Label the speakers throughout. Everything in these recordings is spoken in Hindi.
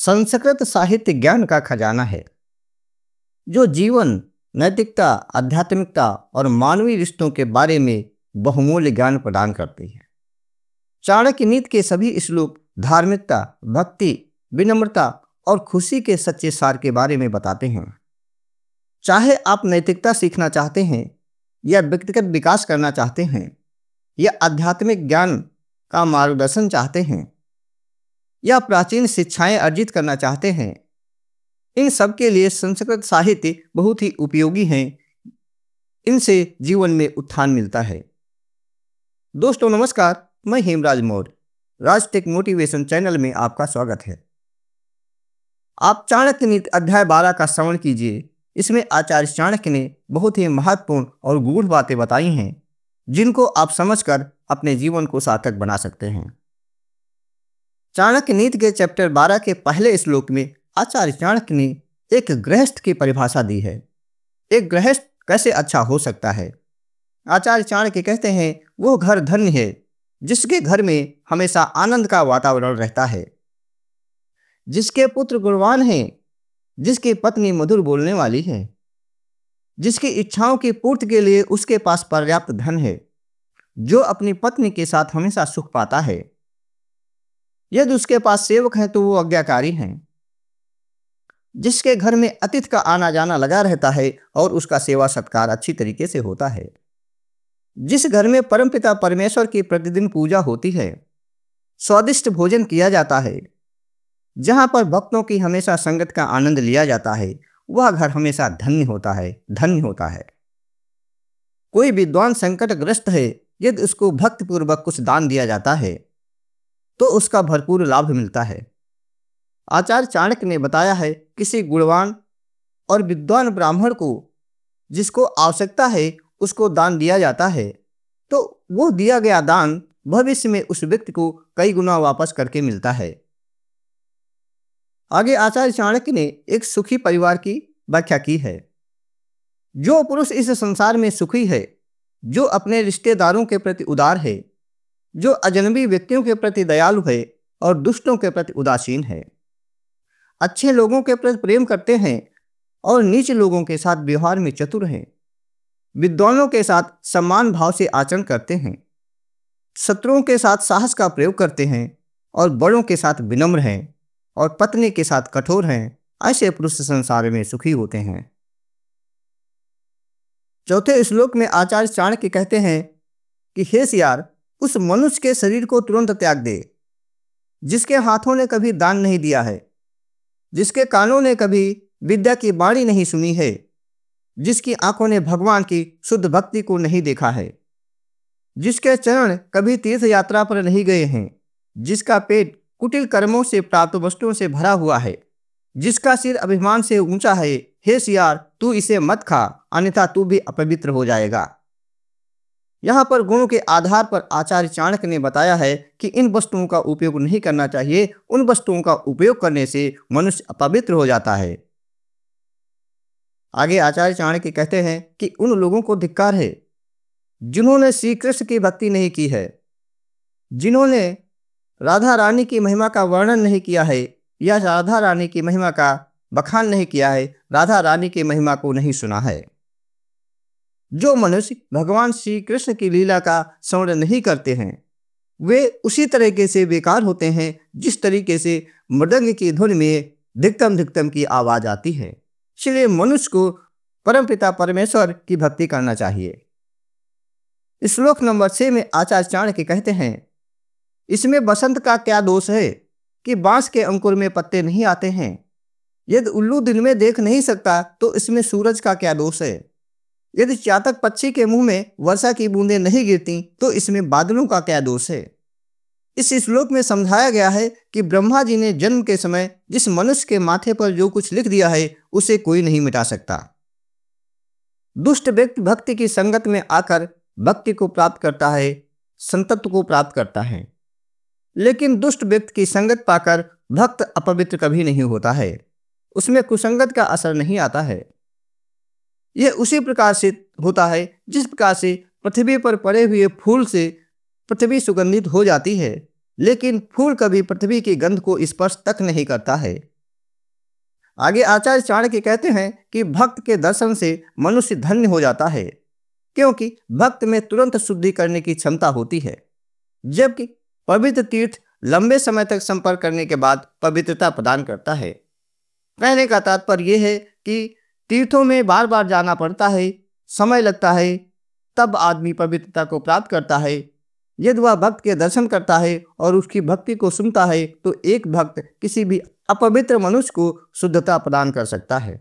Speaker 1: संस्कृत साहित्य ज्ञान का खजाना है जो जीवन, नैतिकता, आध्यात्मिकता और मानवीय रिश्तों के बारे में बहुमूल्य ज्ञान प्रदान करती है। चाणक्य नीति के सभी श्लोक धार्मिकता, भक्ति, विनम्रता और खुशी के सच्चे सार के बारे में बताते हैं। चाहे आप नैतिकता सीखना चाहते हैं या व्यक्तिगत विकास करना चाहते हैं या आध्यात्मिक ज्ञान का मार्गदर्शन चाहते हैं या प्राचीन शिक्षाएं अर्जित करना चाहते हैं, इन सब के लिए संस्कृत साहित्य बहुत ही उपयोगी हैं। इनसे जीवन में उत्थान मिलता है। दोस्तों नमस्कार, मैं हेमराज मौर्य, राजटेक मोटिवेशन चैनल में आपका स्वागत है। आप चाणक्य नीति अध्याय 12 का श्रवण कीजिए। इसमें आचार्य चाणक्य ने बहुत ही महत्वपूर्ण और गूढ़ बातें बताई हैं जिनको आप समझकर अपने जीवन को सार्थक बना सकते हैं। चाणक्य नीति के चैप्टर 12 के पहले श्लोक में आचार्य चाणक्य ने एक गृहस्थ की परिभाषा दी है। एक गृहस्थ कैसे अच्छा हो सकता है? आचार्य चाणक्य कहते हैं वो घर धन्य है जिसके घर में हमेशा आनंद का वातावरण रहता है, जिसके पुत्र गुणवान हैं, जिसकी पत्नी मधुर बोलने वाली है, जिसकी इच्छाओं की पूर्ति के लिए उसके पास पर्याप्त धन है, जो अपनी पत्नी के साथ हमेशा सुख पाता है। यदि उसके पास सेवक हैं तो वो आज्ञाकारी हैं, जिसके घर में अतिथि का आना जाना लगा रहता है और उसका सेवा सत्कार अच्छी तरीके से होता है, जिस घर में परमपिता परमेश्वर की प्रतिदिन पूजा होती है, स्वादिष्ट भोजन किया जाता है, जहां पर भक्तों की हमेशा संगत का आनंद लिया जाता है, वह घर हमेशा धन्य होता है, धन्य होता है। कोई विद्वान संकटग्रस्त है, यदि उसको भक्तिपूर्वक कुछ दान दिया जाता है तो उसका भरपूर लाभ मिलता है। आचार्य चाणक्य ने बताया है किसी गुणवान और विद्वान ब्राह्मण को जिसको आवश्यकता है उसको दान दिया जाता है तो वो दिया गया दान भविष्य में उस व्यक्ति को कई गुना वापस करके मिलता है। आगे आचार्य चाणक्य ने एक सुखी परिवार की व्याख्या की है। जो पुरुष इस संसार में सुखी है, जो अपने रिश्तेदारों के प्रति उदार है, जो अजनबी व्यक्तियों के प्रति दयालु है और दुष्टों के प्रति उदासीन है, अच्छे लोगों के प्रति प्रेम करते हैं और नीच लोगों के साथ व्यवहार में चतुर हैं, विद्वानों के साथ सम्मान भाव से आचरण करते हैं, शत्रुओं के साथ साहस का प्रयोग करते हैं और बड़ों के साथ विनम्र हैं और पत्नी के साथ कठोर हैं, ऐसे पुरुष संसार में सुखी होते हैं। चौथे श्लोक में आचार्य चाणक्य कहते हैं कि हे सियार, उस मनुष्य के शरीर को तुरंत त्याग दे जिसके हाथों ने कभी दान नहीं दिया है, जिसके कानों ने कभी विद्या की वाणी नहीं सुनी है, जिसकी आंखों ने भगवान की शुद्ध भक्ति को नहीं देखा है, जिसके चरण कभी तीर्थ यात्रा पर नहीं गए हैं, जिसका पेट कुटिल कर्मों से प्राप्त वस्तुओं से भरा हुआ है, जिसका सिर अभिमान से ऊंचा है। हे सियार, तू इसे मत खा, अन्यथा तू भी अपवित्र हो जाएगा। यहाँ पर गुणों के आधार पर आचार्य चाणक्य ने बताया है कि इन वस्तुओं का उपयोग नहीं करना चाहिए। उन वस्तुओं का उपयोग करने से मनुष्य अपवित्र हो जाता है। आगे आचार्य चाणक्य कहते हैं कि उन लोगों को धिक्कार है जिन्होंने श्री कृष्ण की भक्ति नहीं की है, जिन्होंने राधा रानी की महिमा का वर्णन नहीं किया है या राधा रानी की महिमा का बखान नहीं किया है, राधा रानी की महिमा को नहीं सुना है। जो मनुष्य भगवान श्री कृष्ण की लीला का स्मरण नहीं करते हैं वे उसी तरीके से बेकार होते हैं जिस तरीके से मृदंग की धुन में धिक्तम धिक्तम की आवाज आती है। इसलिए मनुष्य को परमपिता परमेश्वर की भक्ति करना चाहिए। श्लोक नंबर 6 में आचार्य चाणक्य कहते हैं, इसमें बसंत का क्या दोष है कि बांस के अंकुर में पत्ते नहीं आते हैं। यदि उल्लू दिन में देख नहीं सकता तो इसमें सूरज का क्या दोष है। यदि चातक पक्षी के मुंह में वर्षा की बूंदें नहीं गिरती तो इसमें बादलों का क्या दोष है। इस श्लोक में समझाया गया है कि ब्रह्मा जी ने जन्म के समय जिस मनुष्य के माथे पर जो कुछ लिख दिया है उसे कोई नहीं मिटा सकता। दुष्ट व्यक्ति भक्ति की संगत में आकर भक्ति को प्राप्त करता है, संतत्व को प्राप्त करता है, लेकिन दुष्ट व्यक्ति की संगत पाकर भक्त अपवित्र कभी नहीं होता है, उसमें कुसंगत का असर नहीं आता है। यह उसी प्रकार से होता है जिस प्रकार से पृथ्वी पर पड़े हुए फूल से पृथ्वी सुगंधित हो जाती है, लेकिन फूल कभी पृथ्वी की गंध को स्पर्श तक नहीं करता है। आगे आचार्य चाणक्य कहते हैं कि भक्त के दर्शन से मनुष्य धन्य हो जाता है, क्योंकि भक्त में तुरंत शुद्धि करने की क्षमता होती है, जबकि पवित्र तीर्थ लंबे समय तक संपर्क करने के बाद पवित्रता प्रदान करता है। कहने का तात्पर्य यह है कि तीर्थों में बार बार जाना पड़ता है, समय लगता है, तब आदमी पवित्रता को प्राप्त करता है। यदि वह भक्त के दर्शन करता है और उसकी भक्ति को सुनता है तो एक भक्त किसी भी अपवित्र मनुष्य को शुद्धता प्रदान कर सकता है।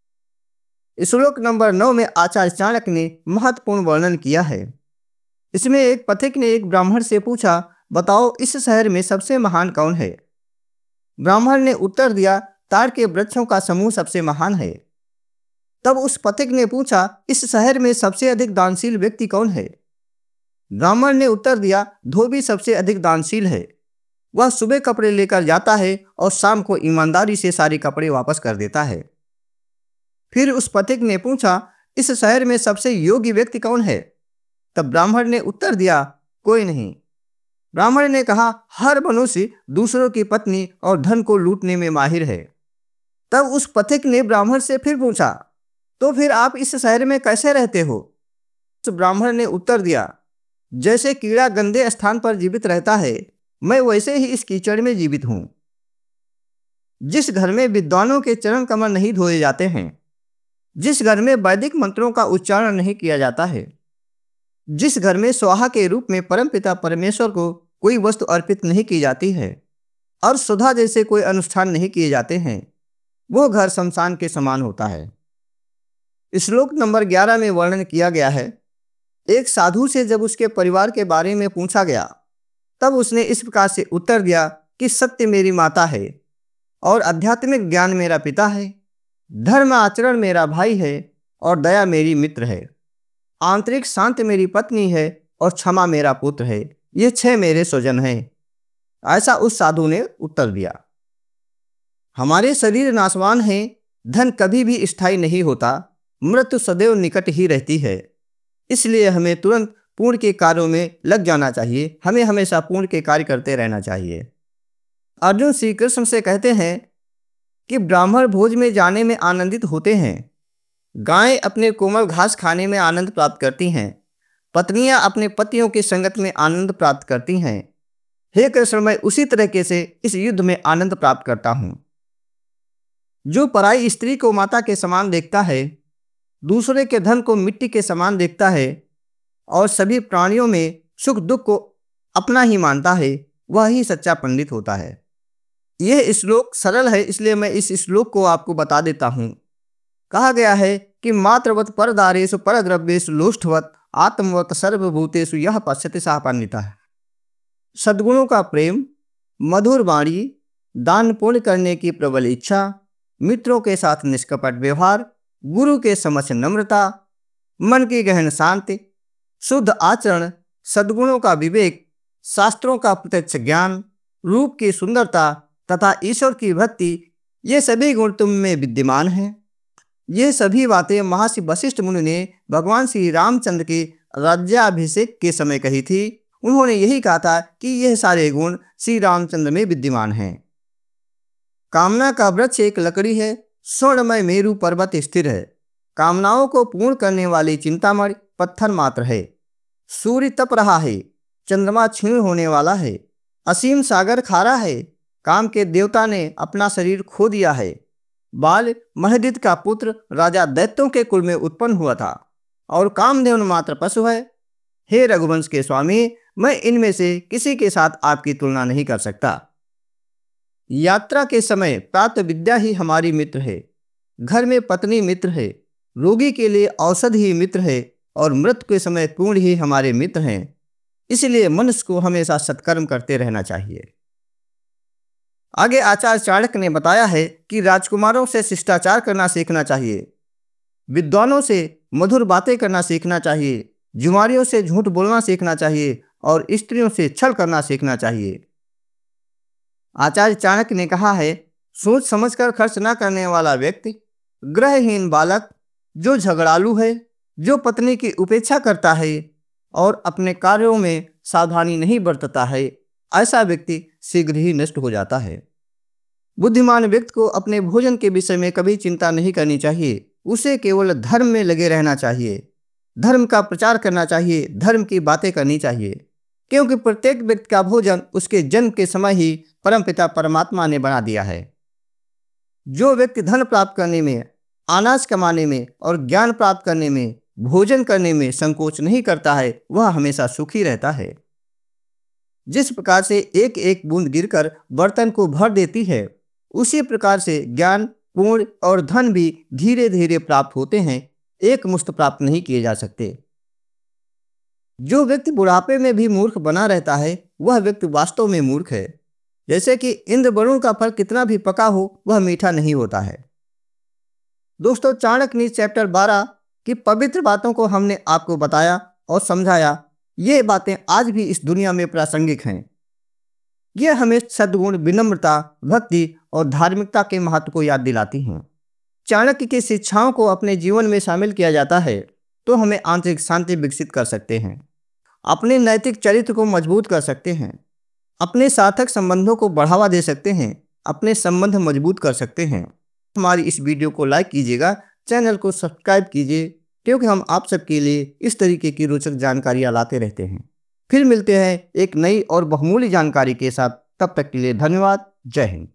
Speaker 1: श्लोक नंबर 9 में आचार्य चाणक्य ने महत्वपूर्ण वर्णन किया है। इसमें एक पथिक ने एक ब्राह्मण से पूछा, बताओ इस शहर में सबसे महान कौन है? ब्राह्मण ने उत्तर दिया, ताड़ के वृक्षों का समूह सबसे महान है। तब उस पथिक ने पूछा, इस शहर में सबसे अधिक दानशील व्यक्ति कौन है? ब्राह्मण ने उत्तर दिया, धोबी सबसे अधिक दानशील है। वह सुबह कपड़े लेकर जाता है और शाम को ईमानदारी से सारे कपड़े वापस कर देता है। फिर उस पथिक ने पूछा, इस शहर में सबसे योग्य व्यक्ति कौन है? तब ब्राह्मण ने उत्तर दिया, कोई नहीं। ब्राह्मण ने कहा, हर मनुष्य दूसरों की पत्नी और धन को लूटने में माहिर है। तब उस पथिक ने ब्राह्मण से फिर पूछा, तो फिर आप इस शहर में कैसे रहते हो? उस ब्राह्मण ने उत्तर दिया, जैसे कीड़ा गंदे स्थान पर जीवित रहता है, मैं वैसे ही इस कीचड़ में जीवित हूं। जिस घर में विद्वानों के चरण कमल नहीं धोए जाते हैं, जिस घर में वैदिक मंत्रों का उच्चारण नहीं किया जाता है, जिस घर में स्वाहा के रूप में परमपिता परमेश्वर को कोई वस्तु अर्पित नहीं की जाती है और सुधा जैसे कोई अनुष्ठान नहीं किए जाते हैं, वो घर शमशान के समान होता है। श्लोक नंबर 11 में वर्णन किया गया है, एक साधु से जब उसके परिवार के बारे में पूछा गया, तब उसने इस प्रकार से उत्तर दिया कि सत्य मेरी माता है और आध्यात्मिक ज्ञान मेरा पिता है, धर्म आचरण मेरा भाई है और दया मेरी मित्र है, आंतरिक शांति मेरी पत्नी है और क्षमा मेरा पुत्र है। ये 6 मेरे स्वजन हैं। ऐसा उस साधु ने उत्तर दिया। हमारे शरीर नाशवान हैं, धन कभी भी स्थायी नहीं होता, मृत्यु सदैव निकट ही रहती है। इसलिए हमें तुरंत पुण्य के कार्यों में लग जाना चाहिए। हमें हमेशा पुण्य के कार्य करते रहना चाहिए। अर्जुन श्री कृष्ण से कहते हैं कि ब्राह्मण भोज में जाने में आनंदित होते हैं, गायें अपने कोमल घास खाने में आनंद प्राप्त करती हैं, पत्नियां अपने पतियों की संगत में आनंद प्राप्त करती हैं। हे कृष्ण, मैं उसी तरीके से इस युद्ध में आनंद प्राप्त करता हूं। जो पराई स्त्री को माता के समान देखता है, दूसरे के धन को मिट्टी के समान देखता है और सभी प्राणियों में सुख दुख को अपना ही मानता है, वह ही सच्चा पंडित होता है। यह श्लोक सरल है, इसलिए मैं इस श्लोक को आपको बता देता हूं। कहा गया है कि मात्रवत परदारेषु परद्रव्येषु लोष्ठवत आत्मवत सर्वभूतेषु यह पश्यति सः पंडितः। सद्गुणों का प्रेम, मधुर वाणी, दान पुण्य करने की प्रबल इच्छा, मित्रों के साथ निष्कपट व्यवहार, गुरु के समक्ष नम्रता, मन की गहन शांति, शुद्ध आचरण, सद्गुणों का विवेक, शास्त्रों का प्रत्यक्ष ज्ञान, रूप की सुंदरता तथा ईश्वर की भक्ति, ये सभी गुण तुम में विद्यमान हैं। ये सभी बातें महर्षि वशिष्ठ मुनि ने भगवान श्री रामचंद्र के राज्याभिषेक के समय कही थी। उन्होंने यही कहा था कि यह सारे गुण श्री रामचंद्र में विद्यमान हैं। कामना का वृक्ष एक लकड़ी है, स्वर्णमय मेरु पर्वत स्थिर है, कामनाओं को पूर्ण करने वाली चिंतामणि पत्थर मात्र है। सूर्य तप रहा है, चंद्रमा क्षीण होने वाला है, असीम सागर खारा है, काम के देवता ने अपना शरीर खो दिया है, बाल महदित का पुत्र राजा दैत्यों के कुल में उत्पन्न हुआ था और कामधेनु मात्र पशु है। हे रघुवंश के स्वामी, मैं इनमें से किसी के साथ आपकी तुलना नहीं कर सकता। यात्रा के समय प्राप्त विद्या ही हमारी मित्र है, घर में पत्नी मित्र है, रोगी के लिए औषधि ही मित्र है और मृत्यु के समय पूर्ण ही हमारे मित्र हैं। इसलिए मनुष्य को हमेशा सत्कर्म करते रहना चाहिए। आगे आचार्य चाणक्य ने बताया है कि राजकुमारों से शिष्टाचार करना सीखना चाहिए, विद्वानों से मधुर बातें करना सीखना चाहिए, जुआरियों से झूठ बोलना सीखना चाहिए और स्त्रियों से छल करना सीखना चाहिए। आचार्य चाणक्य ने कहा है, सोच समझकर खर्च न करने वाला व्यक्ति, ग्रहहीन बालक, जो झगड़ालू है, जो पत्नी की उपेक्षा करता है और अपने कार्यों में सावधानी नहीं बरतता है, ऐसा व्यक्ति शीघ्र ही नष्ट हो जाता है। बुद्धिमान व्यक्ति को अपने भोजन के विषय में कभी चिंता नहीं करनी चाहिए। उसे केवल धर्म में लगे रहना चाहिए, धर्म का प्रचार करना चाहिए, धर्म की बातें करनी चाहिए, क्योंकि प्रत्येक व्यक्ति का भोजन उसके जन्म के समय ही परमपिता परमात्मा ने बना दिया है। जो व्यक्ति धन प्राप्त करने में, अनाज कमाने में और ज्ञान प्राप्त करने में, भोजन करने में संकोच नहीं करता है, वह हमेशा सुखी रहता है। जिस प्रकार से एक एक बूंद गिरकर बर्तन को भर देती है, उसी प्रकार से ज्ञान, पुण्य और धन भी धीरे धीरे प्राप्त होते हैं, एक मुश्त प्राप्त नहीं किए जा सकते। जो व्यक्ति बुढ़ापे में भी मूर्ख बना रहता है, वह व्यक्ति वास्तव में मूर्ख है। जैसे कि इंद्र वरुण का फल कितना भी पका हो, वह मीठा नहीं होता है। दोस्तों, चाणक्य नीति चैप्टर 12 की पवित्र बातों को हमने आपको बताया और समझाया। ये बातें आज भी इस दुनिया में प्रासंगिक हैं। ये हमें सद्गुण, विनम्रता, भक्ति और धार्मिकता के महत्व को याद दिलाती हैं। चाणक्य की शिक्षाओं को अपने जीवन में शामिल किया जाता है तो हमें आंतरिक शांति विकसित कर सकते हैं, अपने नैतिक चरित्र को मजबूत कर सकते हैं, अपने सार्थक संबंधों को बढ़ावा दे सकते हैं, अपने संबंध मजबूत कर सकते हैं। हमारी इस वीडियो को लाइक कीजिएगा, चैनल को सब्सक्राइब कीजिए, क्योंकि हम आप सबके लिए इस तरीके की रोचक जानकारियाँ लाते रहते हैं। फिर मिलते हैं एक नई और बहुमूल्य जानकारी के साथ। तब तक के लिए धन्यवाद। जय हिंद।